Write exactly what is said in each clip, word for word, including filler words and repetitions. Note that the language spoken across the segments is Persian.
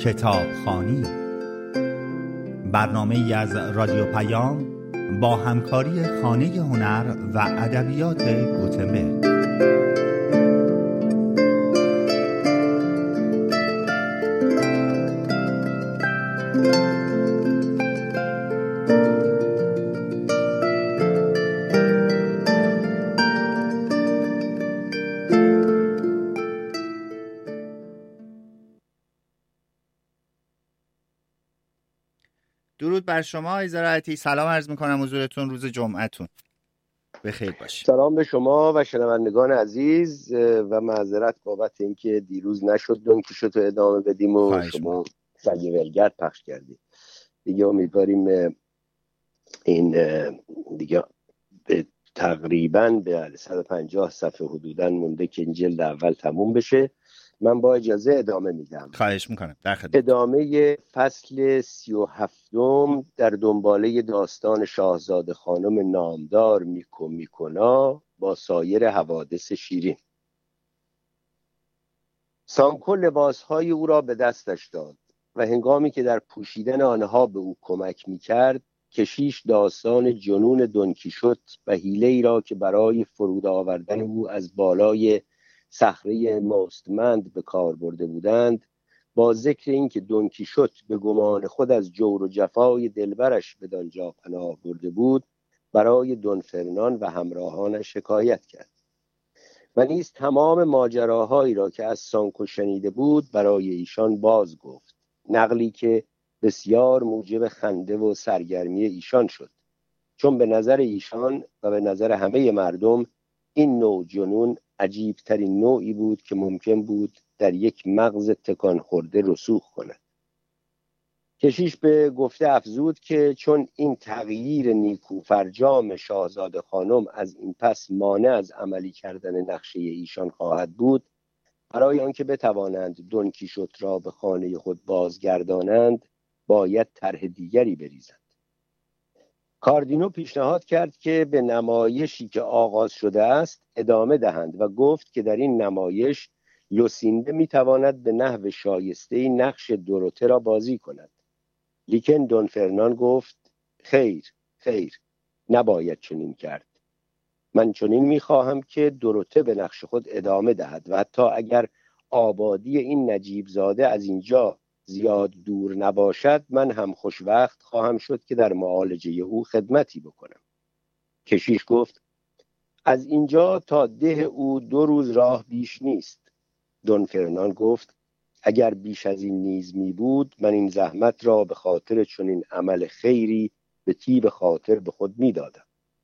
کتابخوانی، برنامه‌ای از رادیو پیام با همکاری خانه هنر و ادبیات گوتنبرگ. درود بر شما آقای زراعتی. سلام عرض میکنم حضورتون. روز جمعتون بخیر باشه. سلام به شما و شنوندگان عزیز و معذرت بابت اینکه دیروز نشد دون کیشوتو ادامه بدیم و شما سگ ولگرد پخش کردید. دیگه امیدواریم این دیگه تقریبا به صد و پنجاه صفحه حدوداً مونده که این جلد اول تموم بشه. من با اجازه ادامه میدم. خواهش میکنم. در خدمت. ادامه فصل سی و هفتم در دنباله داستان شاهزاده خانم نامدار میکو میکونا با سایر حوادث شیرین. سانکو لباسهای او را به دستش داد و هنگامی که در پوشیدن آنها به او کمک میکرد، کشیش داستان جنون دونکیشوت و حیله ای را که برای فرود آوردن او از بالای صخره مستمند به کار برده بودند، با ذکر این که دونکیشوت به گمان خود از جور و جفای دلبرش بدانجا پناه برده بود، برای دون فرنان و همراهانش حکایت کرد و نیز تمام ماجراهایی را که از سانکو شنیده بود برای ایشان باز گفت، نقلی که بسیار موجب خنده و سرگرمی ایشان شد، چون به نظر ایشان و به نظر همه مردم این نوع جنون عجیب ترین نوعی بود که ممکن بود در یک مغز تکان خورده رسوخ کند. کشیش به گفته افزود که چون این تغییر نیکو فرجام شاهزاده خانم از این پس مانع از عملی کردن نقشه ایشان خواهد بود، برای آنکه بتوانند دونکیشوت را به خانه خود بازگردانند باید طرح دیگری بریزند. کاردینو پیشنهاد کرد که به نمایشی که آغاز شده است ادامه دهند و گفت که در این نمایش لوسینده میتواند به نحو شایسته‌ای نقش دوروته را بازی کند. لیکن دون فرنان گفت خیر خیر نباید چنین کرد. من چنین میخواهم که دوروته به نقش خود ادامه دهد و حتی اگر آبادی این نجیب زاده از اینجا زیاد دور نباشد، من هم خوشوقت خواهم شد که در معالجه او خدمتی بکنم. کشیش گفت از اینجا تا ده او دو روز راه بیش نیست. دون فرنان گفت اگر بیش از این نیز می بود، من این زحمت را به خاطر چنین عمل خیری به طیب خاطر به خود می دادم.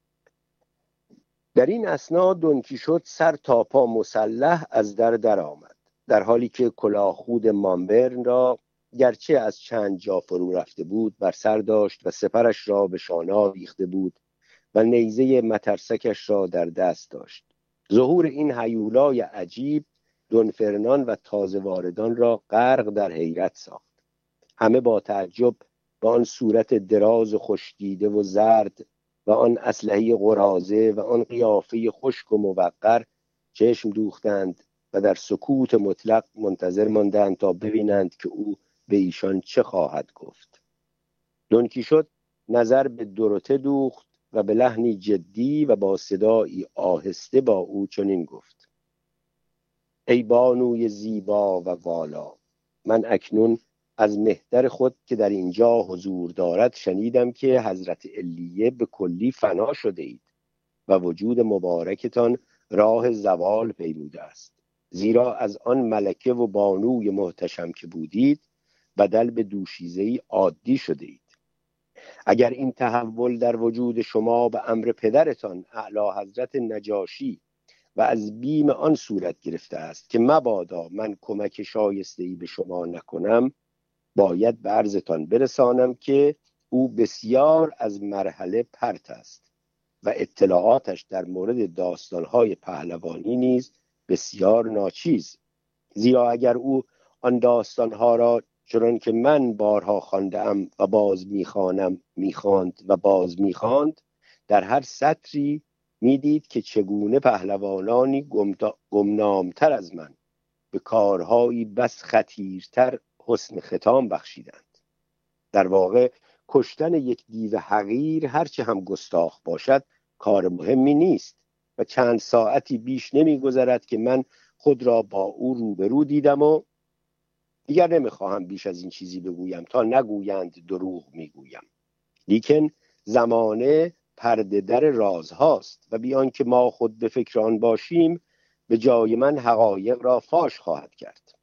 در این اثنا دونکیشوت سر تا پا مسلح از در در آمد، در حالی که کلاه خود مامبرن را گرچه از چند جا فرو رفته بود بر سر داشت و سپرش را به شانه آویخته بود و نیزه مترسکش را در دست داشت. ظهور این هیولای عجیب دون فرنان و تازه واردان را غرق در حیرت ساخت. همه با تعجب به آن صورت دراز و خوش‌دیده و زرد و آن اسلحه قراضه و آن قیافه خشک و موقر چشم دوختند و در سکوت مطلق منتظر ماندند تا ببینند که او به ایشان چه خواهد گفت. دونکیشوت نظر به دوروته دوخت و به لحنی جدی و با صدایی آهسته با او چنین گفت: ای بانوی زیبا و والا، من اکنون از مهتر خود که در اینجا حضور دارد شنیدم که حضرت علیه به کلی فنا شده اید و وجود مبارکتان راه زوال پیموده است، زیرا از آن ملکه و بانوی محتشم که بودید بدل به دوشیزه‌ای عادی شده اید. اگر این تحول در وجود شما به امر پدرتان اعلی حضرت نجاشی و از بیم آن صورت گرفته است که مبادا من کمک شایسته‌ای به شما نکنم، باید به عرضتان برسانم که او بسیار از مرحله پرت است و اطلاعاتش در مورد داستانهای پهلوانی نیز بسیار ناچیز، زیرا اگر او آن داستانها را چنان که من بارها خوانده‌ام و باز میخوانم میخواند و باز میخواند، در هر سطری میدید که چگونه پهلوانانی گمنامتر از من به کارهایی بس خطیرتر حسن ختام بخشیدند. در واقع کشتن یک دیو حقیر هرچه هم گستاخ باشد کار مهمی نیست و چند ساعتی بیش نمی گذرد که من خود را با او روبرو دیدم و دیگر نمیخواهم بیش از این چیزی بگویم تا نگویند دروغ میگویم. لیکن زمانه پرده در راز هاست و بیان که ما خود به فکر آن باشیم به جای من حقایق را فاش خواهد کرد.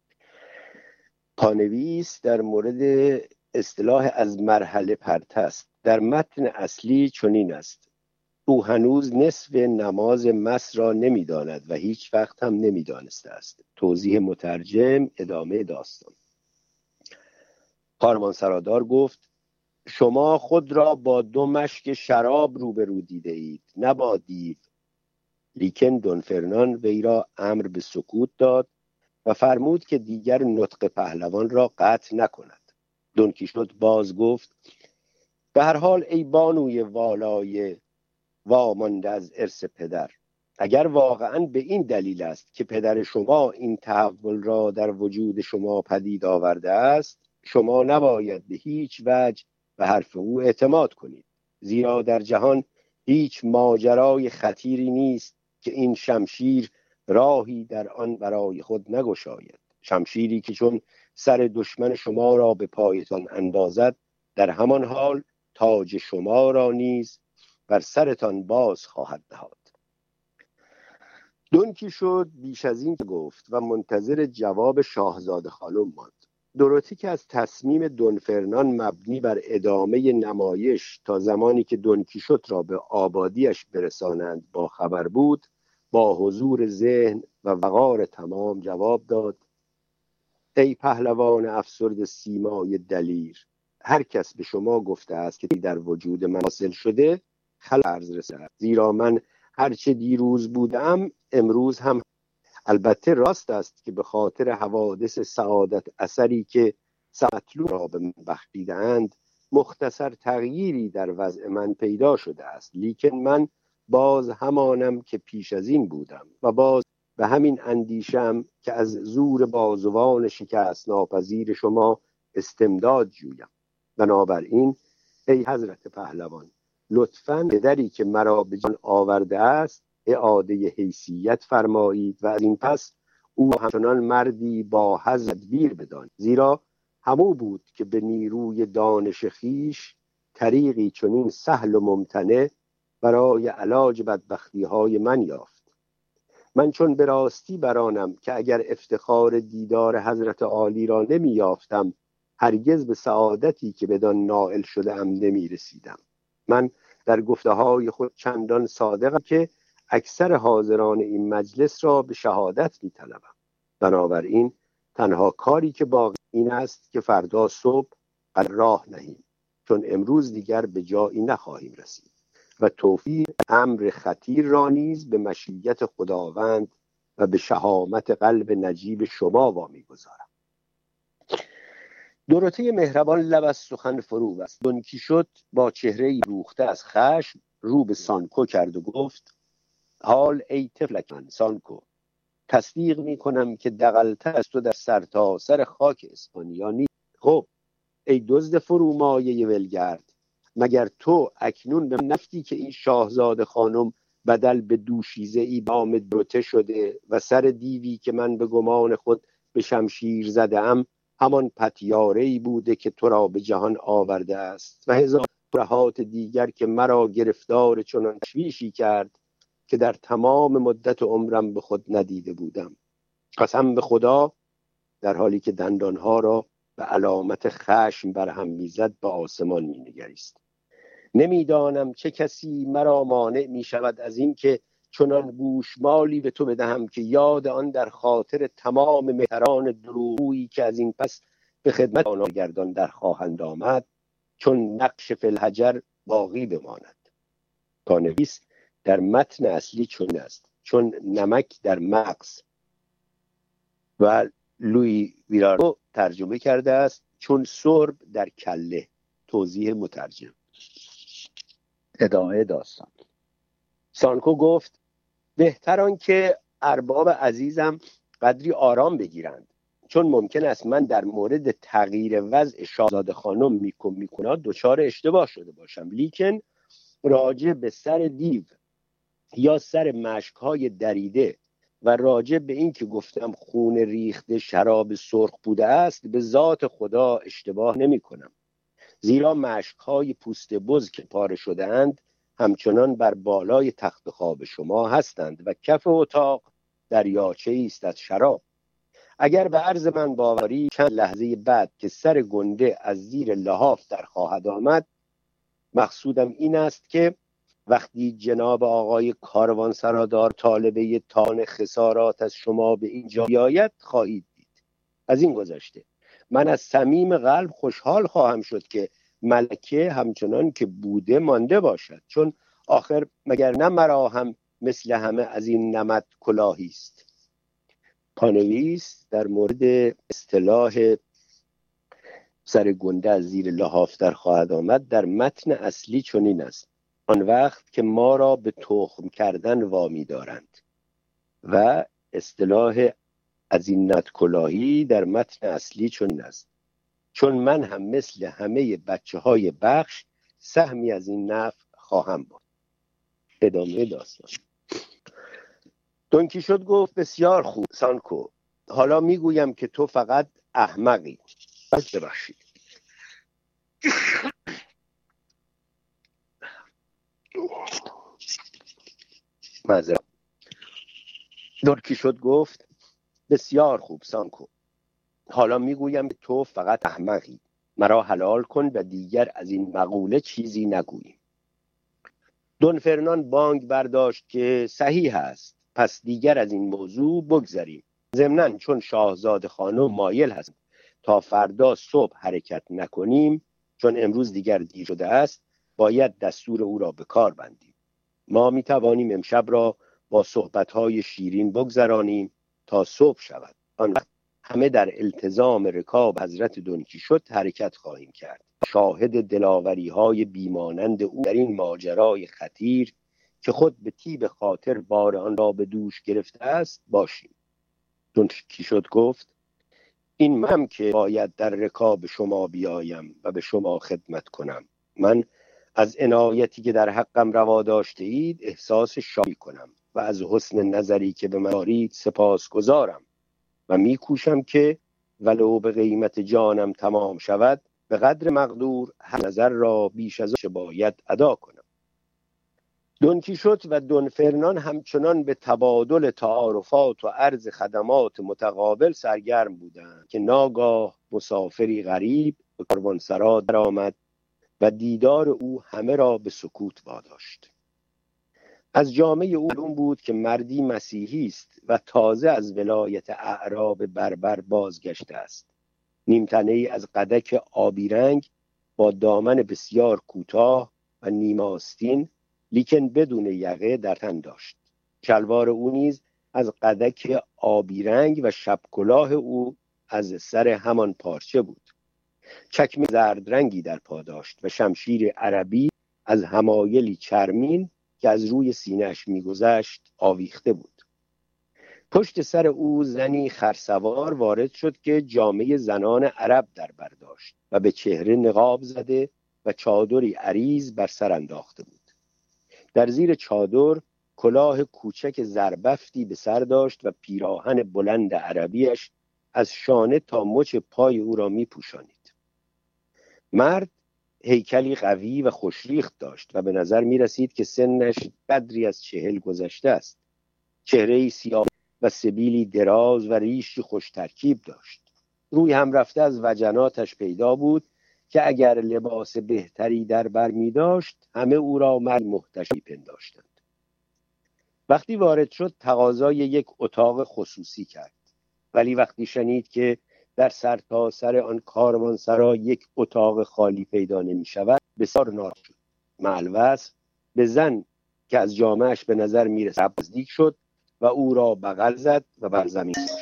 پانویس در مورد اصطلاح از مرحله پرت است. در متن اصلی چنین است: او هنوز نصف نماز مس را نمیداند و هیچ وقت هم نمیدانسته است. توضیح مترجم، ادامه داستان. کاروان سرادار گفت: شما خود را با دو مشک شراب روبرو دیده اید، نه با دیو. لیکن دون فرنان وی را امر به سکوت داد و فرمود که دیگر نطق پهلوان را قطع نکند. دون کیشوت باز گفت: به هر حال ای بانوی والای وامانده از ارث پدر، اگر واقعا به این دلیل است که پدر شما این تحول را در وجود شما پدید آورده است، شما نباید به هیچ وجه به حرف او اعتماد کنید، زیرا در جهان هیچ ماجرای خطیری نیست که این شمشیر راهی در آن برای خود نگشاید. شمشیری که چون سر دشمن شما را به پایتان اندازد، در همان حال تاج شما را نیز بر سرتان باز خواهد نهاد. دون کیشوت بیش از این گفت و منتظر جواب شاهزاده خانم ماند. دوروتی که از تصمیم دون فرنان مبنی بر ادامه نمایش تا زمانی که دون کیشوت را به آبادیش برسانند با خبر بود، با حضور ذهن و وقار تمام جواب داد: ای پهلوان افسرده سیمای دلیر، هر کس به شما گفته است که در وجود من حاصل شده خلل عرض رسد، زیرا من هرچه دیروز بودم امروز هم. البته راست است که به خاطر حوادث سعادت اثری که مطلوب را به من بخشیدند مختصر تغییری در وضع من پیدا شده است، لیکن من باز همانم که پیش از این بودم و باز به همین اندیشم که از زور بازوان شکست ناپذیر شما استمداد جویم. بنابراین ای حضرت پهلوان، لطفاً پدری که مرا به جان آورده است اعاده حیثیت فرمایید و از این پس او همچنان مردی با حظ تدبیر بدانید، زیرا همو بود که به نیروی دانش خیش طریقی چنین سهل و ممتنع برای علاج بدبختی های من یافت. من چون به راستی برانم که اگر افتخار دیدار حضرت عالی را نمی یافتم هرگز به سعادتی که بدان نائل شده ام نمی رسیدم. من در گفته های خود چندان صادقم که اکثر حاضران این مجلس را به شهادت می طلبم. بنابراین تنها کاری که باقی این است که فردا صبح قدر راه نهیم، چون امروز دیگر به جایی نخواهیم رسید و توفیق امر خطیر را نیز به مشیت خداوند و به شهامت قلب نجیب شما وامی گذارم. دوروتی مهربان لب از سخن فرو بست. دون کیشوت با چهره روخته از خشم رو به سانکو کرد و گفت: حال ای طفلک من سانکو، تصدیق می کنم که دغل‌تر از تو در سر تا سر خاک اسپانیا نیست. خب ای دزد فرومایه ولگرد، مگر تو اکنون به نفتی که این شاهزاده خانم بدل به دوشیزه ای بام دوته شده و سر دیوی که من به گمان خود به شمشیر زده ام همان پتیاره‌ای بوده که تو را به جهان آورده است و هزار رهات دیگر که مرا گرفتار چنان تشویشی کرد که در تمام مدت عمرم به خود ندیده بودم. قسم به خدا، در حالی که دندانها را به علامت خشم برهم میزد به آسمان مینگریست. نمیدانم چه کسی مرا مانع می شود از این که چنان گوشمالی به تو بدهم که یاد آن در خاطر تمام مهتران دروغگویی که از این پس به خدمت آنها گردان در خواهند آمد چون نقش فی الحجر باقی بماند. پانویس در متن اصلی چون است: چون نمک در مغز، و لوی ویرارو ترجمه کرده است: چون سرب در کله. توضیح مترجم. ادامه داستان. سانکو گفت: بهتر آن که ارباب عزیزم قدری آرام بگیرند. چون ممکن است من در مورد تغییر وضع شاهزاده خانم میکن میکند دچار اشتباه شده باشم، لیکن راجع به سر دیو یا سر مشکهای دریده و راجع به این که گفتم خون ریخته شراب سرخ بوده است به ذات خدا اشتباه نمی کنم، زیرا مشکهای پوست بز که پاره شده اند همچنان بر بالای تخت خواب شما هستند و کف اتاق دریاچه است از شراب. اگر به عرض من باوری چند لحظه بعد که سر گنده از زیر لحاف در خواهد آمد، مقصودم این است که وقتی جناب آقای کاروانسرادار طالبه تان خسارات از شما به اینجا بیاید خواهید دید. از این گذشته من از صمیم قلب خوشحال خواهم شد که ملکه همچنان که بوده مانده باشد، چون آخر مگر نه مرا هم مثل همه از این نمد کلاهی است. پانویس در مورد اصطلاح سر گنده از زیر لحاف در خواهد آمد در متن اصلی چنین است: آن وقت که ما را به تخم کردن وامی دارند. و اصطلاح از این نمد کلاهی در متن اصلی چنین است: چون من هم مثل همه بچه های بخش سهمی از این نفع خواهم بود. ادامه داستان. دون کیشوت گفت بسیار خوب سانکو، حالا میگویم که تو فقط احمقی. ببخشید. معذرت. دون کیشوت گفت بسیار خوب سانکو، حالا میگویم که تو فقط احمقی. مرا حلال کن و دیگر از این مقوله چیزی نگوییم. دون فرنان بانگ برداشت که صحیح است، پس دیگر از این موضوع بگذریم. ضمناً چون شاهزاده خانم مایل هست تا فردا صبح حرکت نکنیم، چون امروز دیگر دیر شده است، باید دستور او را به کار بندیم. ما می توانیم امشب را با صحبت‌های شیرین بگذرانیم تا صبح شود. آن وقت همه در التزام رکاب حضرت دون کیشوت حرکت خواهیم کرد. شاهد دلاوری‌های بیمانند او در این ماجرای خطیر که خود به طیب خاطر بار آن را به دوش گرفته است باشیم. دون کیشوت گفت این من که باید در رکاب شما بیایم و به شما خدمت کنم. من از عنایتی که در حقم روا داشته اید احساس شادی کنم و از حسن نظری که به من دارید سپاسگزارم و میکوشم که ولو به قیمت جانم تمام شود به قدر مقدور هر نظر را بیش از آنچه باید ادا کنم. دون کیشوت و دون فرنان همچنان به تبادل تعارفات و عرض خدمات متقابل سرگرم بودند که ناگاه مسافری غریب به کاروانسرا درآمد و دیدار او همه را به سکوت واداشت. از جامه او معلوم بود که مردی مسیحی است و تازه از ولایت اعراب بربر بازگشته است. نیمتنه ای از قدک آبی رنگ با دامن بسیار کوتاه و نیم آستین لیکن بدون یقه در تن داشت. شلوار او نیز از قدک آبی رنگ و شب کلاه او از سر همان پارچه بود. چکمه زرد رنگی در پا داشت و شمشیر عربی از حمایلی چرمین که از روی سینه‌اش می‌گذشت آویخته بود. پشت سر او زنی خرسوار وارد شد که جامه زنان عرب در بر داشت و به چهره نقاب زده و چادری عریض بر سر انداخته بود. در زیر چادر کلاه کوچک زربفتی به سر داشت و پیراهن بلند عربیش از شانه تا مچ پای او را می پوشانید. مرد هیکلی قوی و خوشریخت داشت و به نظر می رسید که سنش قدری از چهل گذشته است. چهره‌ای سیاه و سبیلی دراز و ریشی خوش ترکیب داشت. روی هم رفته از وجناتش پیدا بود که اگر لباس بهتری در بر می داشت همه او را مرد محتشم پنداشتند. وقتی وارد شد تقاضای یک اتاق خصوصی کرد، ولی وقتی شنید که در سرتاسر آن کاروانسرا یک اتاق خالی پیدا نمی شود بسیار ناراحت شد. معالوصف به زن که از جامهش به نظر می رسید نزدیک شد و او را بغل زد و بر زمین گذاشت.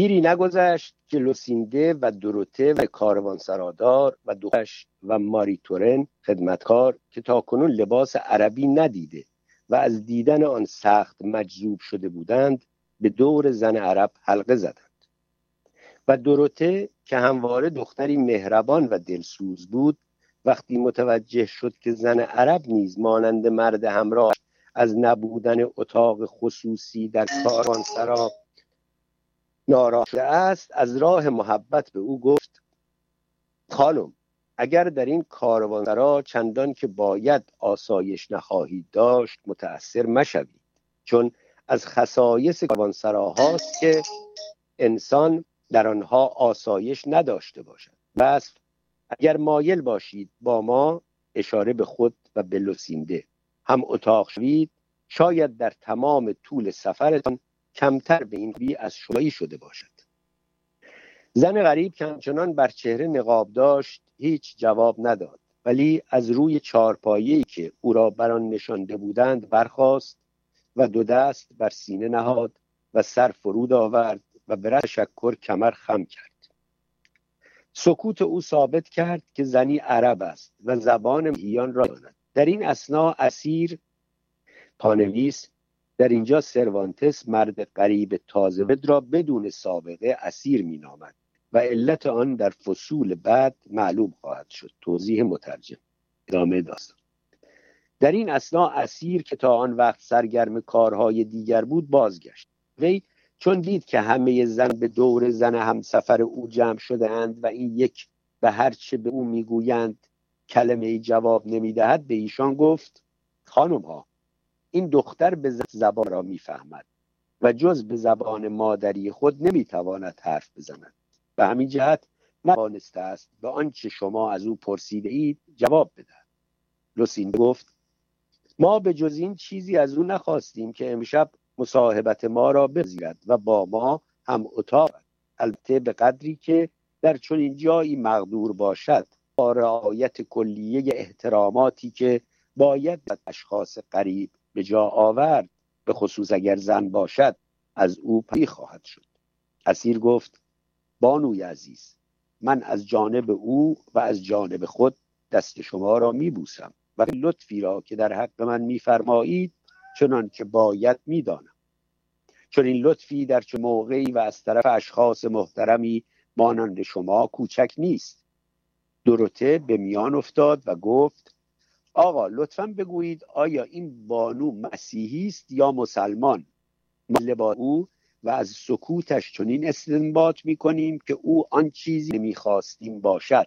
دیری نگذشت که لوسینده و دوروته و کاروانسرادار و دخترش و ماری تورن خدمتکار که تاکنون لباس عربی ندیده و از دیدن آن سخت مجذوب شده بودند به دور زن عرب حلقه زدند و دوروته که همواره دختری مهربان و دلسوز بود وقتی متوجه شد که زن عرب نیز مانند مرد همراه از نبودن اتاق خصوصی در کاروانسرا ناراحت شده است از راه محبت به او گفت خانم اگر در این کاروانسرا چندان که باید آسایش نخواهید داشت متأثر مشوید، چون از خصایص کاروانسراهاست که انسان در آنها آسایش نداشته باشد. بس اگر مایل باشید با ما، اشاره به خود و به لوسینده، هم اتاق شوید، شاید در تمام طول سفرتان کمتر به این بی از شمایی شده باشد. زن غریب که همچنان بر چهره نقاب داشت هیچ جواب نداد، ولی از روی چارپایه‌ای که او را بر آن نشانده بودند برخاست و دو دست بر سینه نهاد و سر فرود آورد و به تشکر کمر خم کرد. سکوت او ثابت کرد که زنی عرب است و زبان مهیان را داند. در این اثنا اسیر پانویس، در اینجا سروانتس مرد غریب تازه را بدون سابقه اسیر می نامد و علت آن در فصول بعد معلوم خواهد شد. توضیح مترجم. ادامه داستان. در این اثنا اسیر که تا آن وقت سرگرم کارهای دیگر بود بازگشت. وی چون دید که همه زن به دور زن همسفر او جمع شده اند و این یک به هر چه به او میگویند کلمه جواب نمیدهد، به ایشان گفت خانم ها، این دختر به زبان را میفهمد و جز به زبان مادری خود نمیتواند حرف بزند. به همین جهت نتوانسته است به آنچه شما از او پرسیده اید جواب بدهد. لوسینده گفت ما به جز این چیزی از او نخواستیم که امشب مصاحبت ما را بپذیرد و با ما هم اتاق، البته به قدری که در چنین جایی مقدور باشد، با رعایت کلیه احتراماتی که باید از اشخاص غریب به جا آورد، به خصوص اگر زن باشد، از او پذیرایی خواهد شد. اسیر گفت بانوی عزیز، من از جانب او و از جانب خود دست شما را میبوسم و لطفی را که در حق من میفرمایید چنان که باید میدانم. چون این لطفی در چه موقعی و از طرف اشخاص محترمی مانند شما کوچک نیست. دوروته به میان افتاد و گفت آقا لطفاً بگویید آیا این بانو مسیحی است یا مسلمان؟ ما با او و از سکوتش چنین استنباط میکنیم که او آن چیزی نمیخواستیم باشد.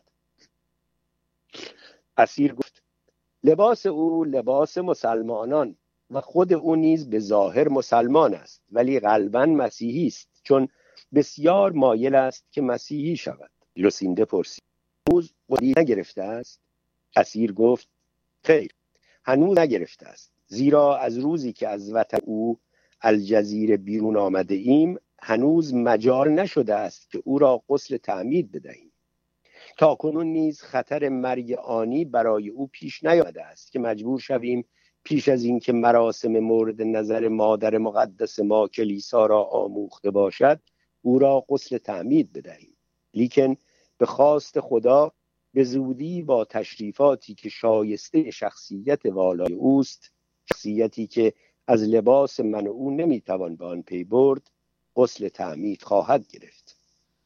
اسیر گفت لباس او لباس مسلمانان و خود او نیز به ظاهر مسلمان است، ولی قلباً مسیحی است، چون بسیار مایل است که مسیحی شود. لوسینده پرسید هنوز قدی نگرفته است؟ اسیر گفت خیر، هنوز نگرفته است، زیرا از روزی که از وطن او الجزیره بیرون آمده ایم هنوز مجال نشده است که او را غسل تعمید بدهیم. تا کنون نیز خطر مرگ آنی برای او پیش نیامده است که مجبور شویم پیش از این که مراسم مورد نظر مادر مقدس ما کلیسا را آموخته باشد او را غسل تعمید بدهیم. لیکن به خواست خدا به زودی با تشریفاتی که شایسته شخصیت والای اوست، شخصیتی که از لباس من او نمیتوان به آن پی برد، غسل تعمید خواهد گرفت.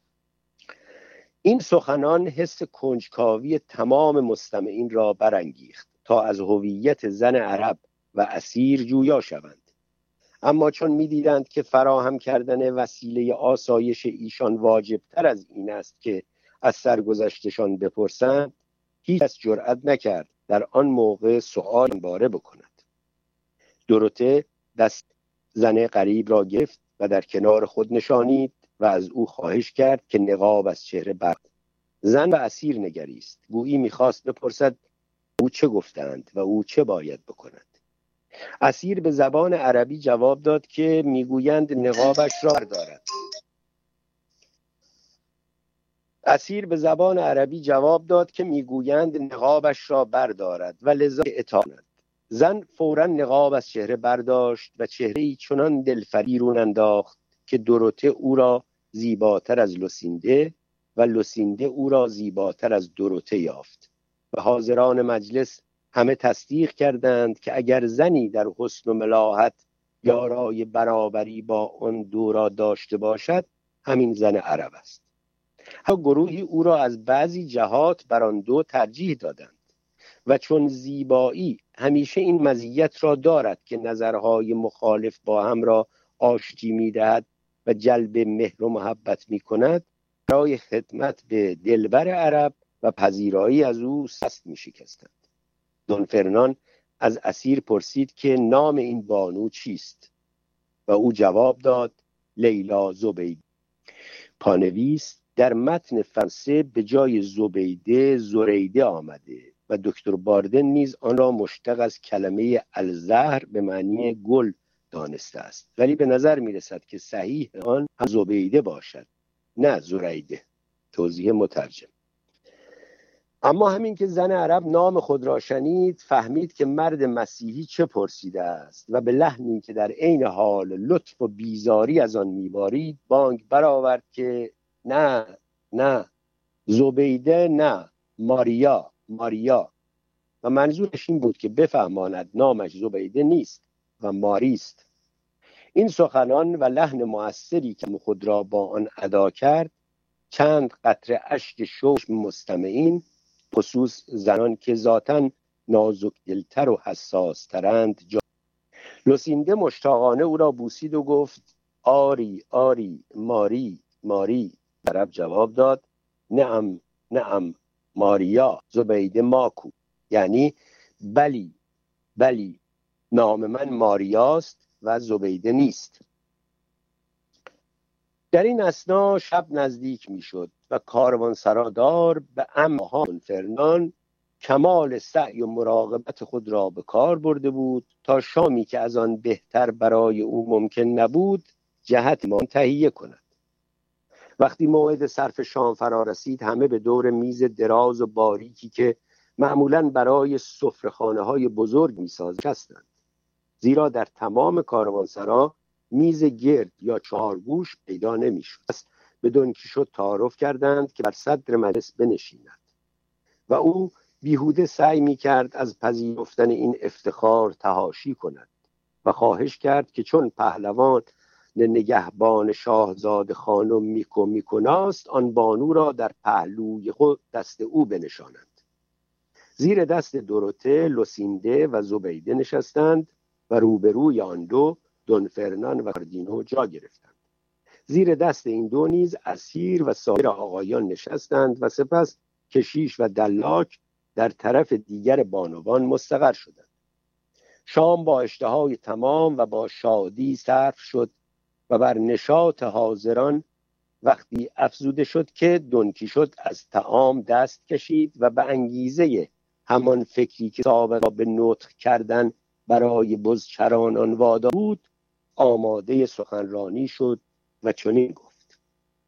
این سخنان حس کنجکاوی تمام مستمعین را برانگیخت تا از هویت زن عرب و اسیر جویا شوند. اما چون می‌دیدند که فراهم کردن وسیله آسایش ایشان واجب‌تر از این است که از سرگذشتشان بپرسند، هیچ کس جرأت نکرد در آن موقع سؤال باره بکند. دوروته دست زن غریب را گرفت و در کنار خود نشانید و از او خواهش کرد که نقاب از چهره برد. زن و اسیر نگریست، گویی میخواست بپرسد او چه گفتند و او چه باید بکند. اسیر به زبان عربی جواب داد که میگویند نقابش را بردارد. اسیر به زبان عربی جواب داد که میگویند نقابش را بردارد و لذا اطاعت. زن فوراً نقاب از چهره برداشت و چهره‌ای چنان دلفریب بیرون انداخت که دوروته او را زیباتر از لوسینده و لوسینده او را زیباتر از دوروته یافت. و حاضران مجلس همه تصدیق کردند که اگر زنی در حسن و ملاحت یارای برابری با آن دو را داشته باشد، همین زن عرب است. ها گروهی او را از بعضی جهات بر آن دو ترجیح دادند و چون زیبایی همیشه این مزیت را دارد که نظرهای مخالف با هم را آشتی می‌دهد و جلب مهر و محبت می‌کند، برای خدمت به دلبر عرب و پذیرایی از او سست می‌شکستند. دون فرنان از اسیر پرسید که نام این بانو چیست و او جواب داد لیلا زبیده. پانویس در متن فرانسه به جای زبیده زریده آمده و دکتر باردن نیز آن را مشتق از کلمه الزهر به معنی گل دانسته است، ولی به نظر می رسد که صحیح آن هم زبیده باشد نه زریده. توضیح مترجم. اما همین که زن عرب نام خود را شنید، فهمید که مرد مسیحی چه پرسیده است و به لحنی که در عین حال لطف و بیزاری از آن می‌بارید بانگ برآورد که نه نه زبیده نه، ماریا ماریا. و منظورش این بود که بفهماند نامش زبیده نیست و ماری است. این سخنان و لحن مؤثری که خود را با آن ادا کرد چند قطره اشک شوق مستمعین، خصوص زنان که ذاتاً نازک دلتر و حساس ترند، جا... لوسینده مشتاقانه او را بوسید و گفت آری آری ماری ماری. عرب جواب داد نعم نعم ماریا زبیده ماکو، یعنی بلی بلی نام من ماریاست و زبیده نیست. در این اثنا شب نزدیک می شد و کاروانسرادار به عمه فرنان کمال سعی و مراقبت خود را به کار برده بود تا شامی که از آن بهتر برای او ممکن نبود جهت ما تهیه کند. وقتی موعد صرف شام فرا رسید همه به دور میز دراز و باریکی که معمولاً برای سفره‌خانه های بزرگ می سازند، زیرا در تمام کاروانسرا میز گرد یا چهارگوش پیدا نمی شد. به دون کیشوت تعارف کردند که بر صدر مجلس بنشیند و او بیهوده سعی می کرد از پذیرفتن این افتخار تحاشی کند و خواهش کرد که چون پهلوان نگهبان شاهزاده خانم میکو میکناست آن بانو را در پهلوی خود دست او بنشانند. زیر دست دوروته، لوسینده و زبیده نشستند و روبروی آن دو دون فرنان و کاردینو جا گرفتند. زیر دست این دو نیز اسیر و سایر آقایان نشستند و سپس کشیش و دلاک در طرف دیگر بانوان مستقر شدند. شام با اشتهای تمام و با شادی صرف شد و بر نشاط حاضران وقتی افزوده شد که دون کیشوت از طعام دست کشید و به انگیزه همان فکری که سابقا به نطق کردن برای بزچرانان وادار بود آماده سخنرانی شد و چنین گفت: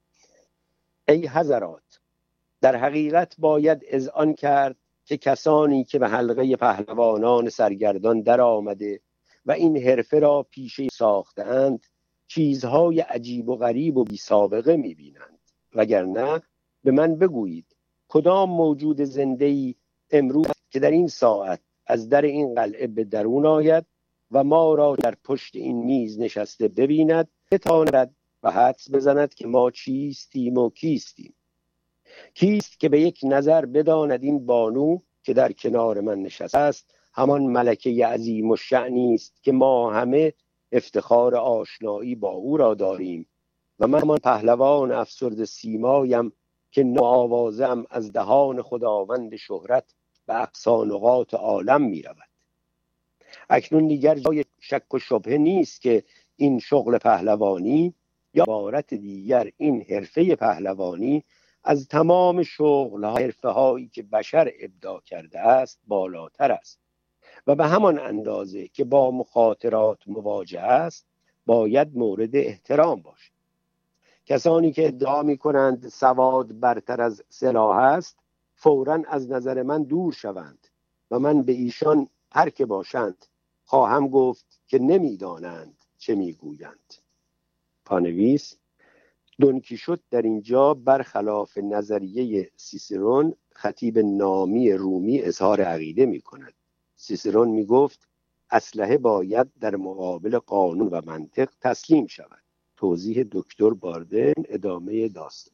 ای حضرات، در حقیقت باید اذعان کرد که کسانی که به حلقه پهلوانان سرگردان در آمده و این حرفه را پیشه ساختند چیزهای عجیب و غریب و بی سابقه می بینند. وگرنه به من بگویید کدام موجود زنده‌ای امروز که در این ساعت از در این قلعه به درون آید و ما را در پشت این میز نشسته ببیند بتواند و حدس بزند که ما چیستیم و کیستیم. کیست که به یک نظر بداند این بانو که در کنار من نشسته است همان ملکه عظیم و شأنی است که ما همه افتخار آشنایی با او را داریم و من همان پهلوان افسرده سیمایم که نوآوازم از دهان خداوند شهرت به اقصا نقاط عالم می رود. اکنون دیگر جای شک و شبهه نیست که این شغل پهلوانی یا عبارت دیگر این حرفه پهلوانی از تمام شغل ها حرفه هایی که بشر ابداع کرده است بالاتر است و به همان اندازه که با مخاطرات مواجه است باید مورد احترام باشد. کسانی که ادعا می کنند سواد برتر از سلاح است فوراً از نظر من دور شوند و من به ایشان هر که باشند خواهم گفت که نمیدانند چه میگویند. پانویس: دونکیشوت در اینجا برخلاف نظریه سیسرون، خطیب نامی رومی، اظهار عقیده می کند. سیسرون می گفت اسلحه باید در مقابل قانون و منطق تسلیم شود. توضیح دکتر باردن، ادامه داستان.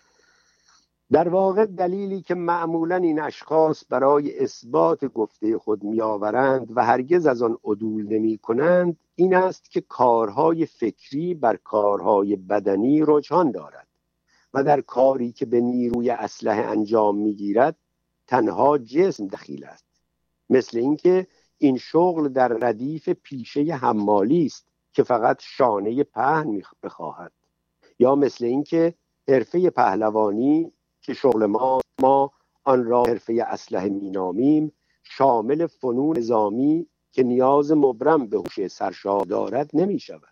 در واقع دلیلی که معمولا این اشخاص برای اثبات گفته خود می آورند و هرگز از آن عدول نمی کنند این است که کارهای فکری بر کارهای بدنی رجحان دارد و در کاری که به نیروی اسلحه انجام می گیرد تنها جسم دخیل است. مثل اینکه این شغل در ردیف پیشه حمالی است که فقط شانه پهن بخواهد، یا مثل اینکه حرفه پهلوانی که شغل ما ما آن را حرفه اسلحه مینامیم شامل فنون نظامی که نیاز مبرم به هوش سرشار دارد نمی شود.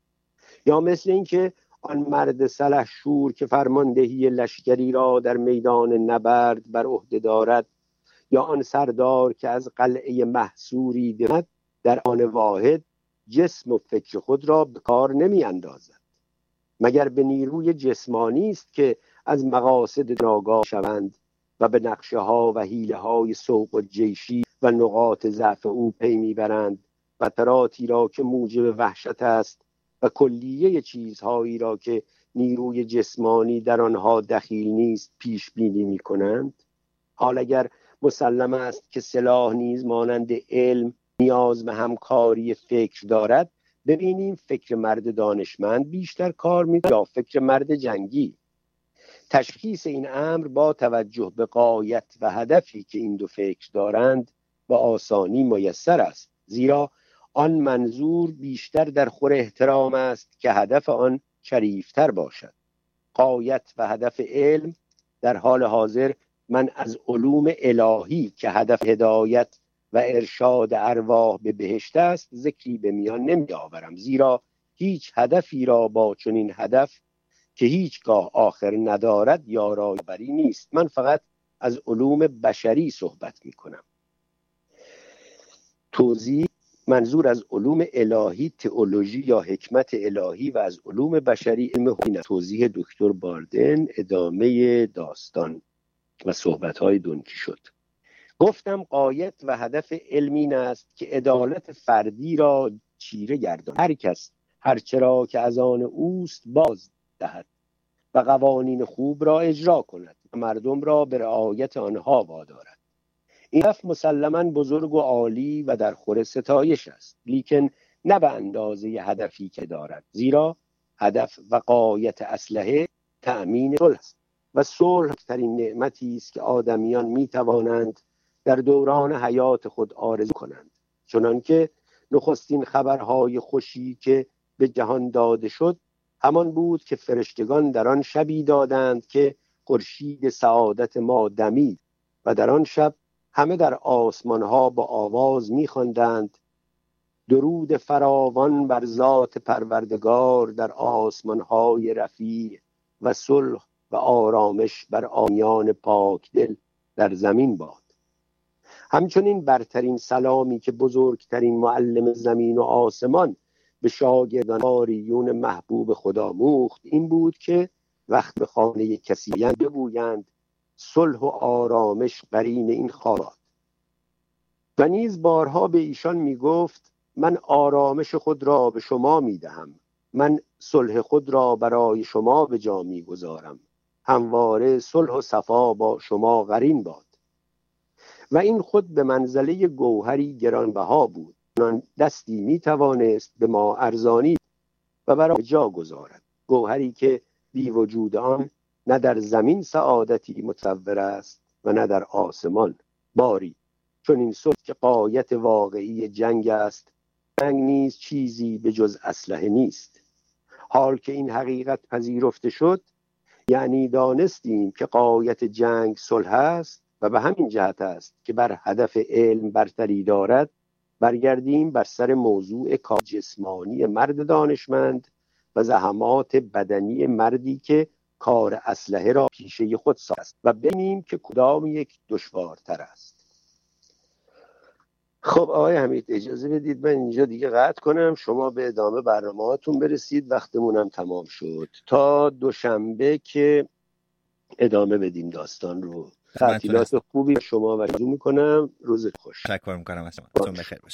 یا مثل اینکه آن مرد سلحشور که فرماندهی لشکری را در میدان نبرد بر عهده دارد، یا آن سردار که از قلعه محصوری دمد در آن واحد جسم و فکر خود را به کار نمی اندازد. مگر به نیروی جسمانی است که از مقاصد آگاه شوند و به نقشه ها و حیله های سوق و جیشی و نقاط ضعف او پی میبرند و خطراتی را که موجب وحشت است و کلیه چیزهایی را که نیروی جسمانی در آنها دخیل نیست پیش بینی میکنند؟ حال اگر مسلم است که سلاح نیز مانند علم نیاز به همکاری فکر دارد، ببینیم فکر مرد دانشمند بیشتر کار می‌کند یا فکر مرد جنگی. تشخیص این امر با توجه به غایت و هدفی که این دو فکر دارند با آسانی میسر است، زیرا آن منظور بیشتر در خور احترام است که هدف آن شریفتر باشد. غایت و هدف علم در حال حاضر من از علوم الهی که هدف هدایت و ارشاد ارواح به بهشت است ذکری به میان نمی آورم، زیرا هیچ هدفی را با چنین هدف که هیچگاه آخر ندارد یارایبری نیست. من فقط از علوم بشری صحبت می کنم. توضیح: منظور از علوم الهی تئولوژی یا حکمت الهی و از علوم بشری علم هوشی. توضیح دکتر باردن، ادامه داستان و صحبت‌های دونکیشوت. گفتم غایت و هدف علمی است که عدالت فردی را چیره گرداند، هر کس هر چرا که از آن اوست باز دهد و قوانین خوب را اجرا کند و مردم را به رعایت آنها وادارد. این هدف مسلماً بزرگ و عالی و در خور ستایش است، لیکن نه به اندازه هدفی که دارد، زیرا هدف و غایت اسلحه تأمین صلح است و صلح ترین نعمتی است که آدمیان می توانند در دوران حیات خود آرزو کنند. چنانکه نخستین خبرهای خوشی که به جهان داده شد همان بود که فرشتگان در آن شبی دادند که خورشید سعادت ما دمید و در آن شب همه در آسمانها با آواز می‌خواندند درود فراوان بر ذات پروردگار در آسمانهای رفیع و صلح و آرامش بر آدمیان پاک دل در زمین باد. همچنین برترین سلامی که بزرگترین معلم زمین و آسمان به شاگردان آریون محبوب خدا موخت این بود که وقت به خانه کسی بیایند بگویند صلح و آرامش قرین این خانه. و نیز بارها به ایشان می گفت من آرامش خود را به شما می دهم، من صلح خود را برای شما به جا می گذارم، همواره صلح و صفا با شما قرین باد. و این خود به منزله گوهری گرانبها بود، آن دستی می توانست به ما ارزانی و برای جا گذارد، گوهری که بی وجود آن نه در زمین سعادتی متصور است و نه در آسمان. باری چون این صلح که غایت واقعی جنگ است، جنگ نیز چیزی به جز اسلحه نیست. حال که این حقیقت پذیرفته شد، یعنی دانستیم که غایت جنگ صلح است و به همین جهت است که بر هدف علم برتری دارد، برگردیم بر سر موضوع کار جسمانی مرد دانشمند و زحمات بدنی مردی که کار اسلحه را پیشه خود ساخته است و ببینیم که کدام یک دشوارتر است. خب آقای حمید اجازه بدید من اینجا دیگه قطع کنم، شما به ادامه برنامه‌هاتون برسید، وقتمونم تمام شد. تا دوشنبه که ادامه بدیم داستان رو. تعطیلات خوبی شما آرزو میکنم. روز خوش. تشکر میکنم از شما. بخیر باشید.